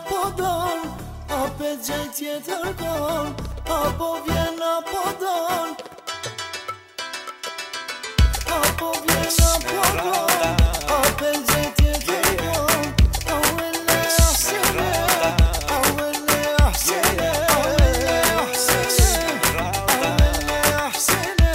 apo don, apo gjej tjetër kon, apo vjen apo don, apo vjen apo don, apo gjej tjetër kon, awele ahsene, awele ahsene, awele ahsene, awele ahsene,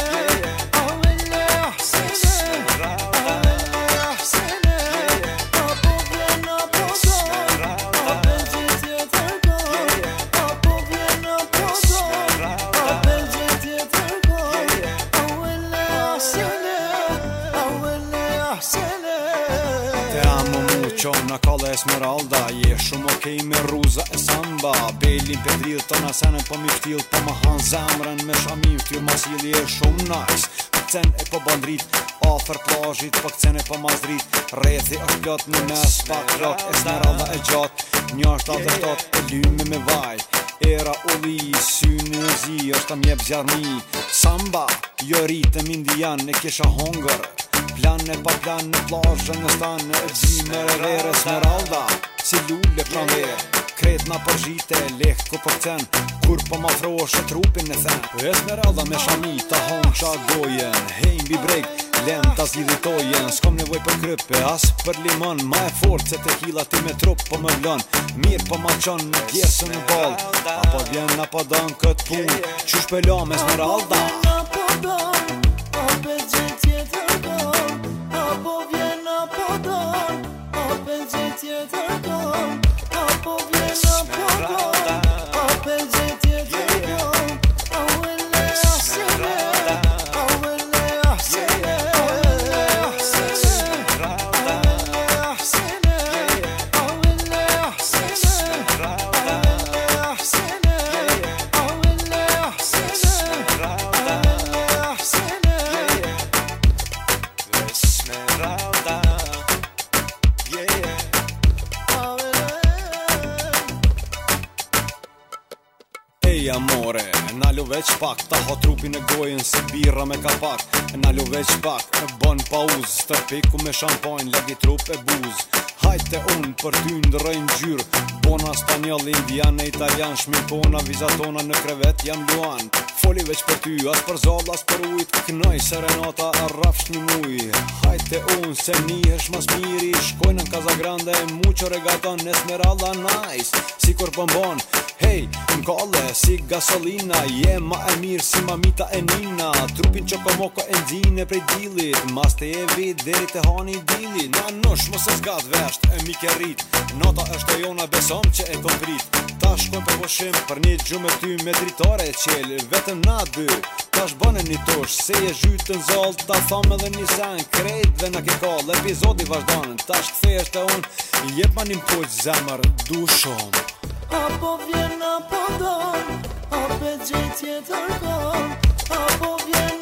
awele ahsene, awele ahsene, apo vjen apo don, apo gjej tjetër kon, apo vjen apo don, apo gjej tjetër kon, awele ahsene, awele ahsene. Te amo mucho, una colla Esmeralda. Je shumë okej me rruza e samba. Belin për dridhë të nasene po mi ftil, po ma han zemrën me shamin ftyr. Masili e shumë nice, këcen e po bandrit, afer plazhit, po këcen e po mazdrit. Rethi është plot në mes, pak rok, Esmeralda e gjat, 1.77 e lyme me vaj. Era ulli, synë në zi, është ta mjep zjarmi. Samba, jo ritëm indian, e kisha hongër. Planë pa planë në plazhën në stanë, e gjimër e rere Esmeralda, si lulle pranverë. Kret na përzhite, lehtë ku përcen, kur po m'afrohesh e trupin e then. Esmeralda me shami, ta honqa gojen, hej mbi breg, lem ta zgjidhitojen. S'kom nevoj për krype, as për limon, ma e fort se tequila ti me trup po më lën. Mirë po ma qon në pjesën në ball, apo vjen apo don kët pun, qysh pelom Esmeralda. Apo don, apo gjej tjetër kon, apo vjen apo don, apo gjej tjetër kon, apo vjen apo don, apo gjej tjetër kon, awele ahsene, awele ahsene, awele ahsene, awele ahsene, awele ahsene, awele ahsene, awele ahsene, awele ahsene. Esmeralda, yeah. Ej amore, nalu veç pak, ta ho trupin e gojen si birra me kapak. Nalu veç pak, bon pauz, stërpiku me shampanj, lagi trup e buz. Hajte unë për ty ndërrejnë gjyrë, bona spanjoll, indian e italian, shminkona, vizatona në krevet jam luan. Foli veç për ty, as për zall, as për ujt, kënoj serenata, arrafsh një muj. Hajte unë, se nihesh mas miri, shkojnë në Casagrande, muqo regaton, Esmeralda nice, si kur pëmbon. Hej, m'kalle, si gasolina, je ma e mirë si mamita e nina. Trupin qokomoko e nxine prej dilit, mas te evi deri te hani dili. Na nosh, mos e zgat vesht, e mi ke rrit, nota është e jona besom që e komprit. Ta shkojnë për pushim, për një gjumë ty me dritare e qel, vetëm na dy. Ta shbane një tush, se je zhytën zall, ta thom edhe një sen, krejt dhe na ke kall, epizodi vazhdanë. Ta shkthesh të unë, jep ma një mpoq zemër, du shumë. Apo vjen apo don, apo gjej tjetër kon, apo vjen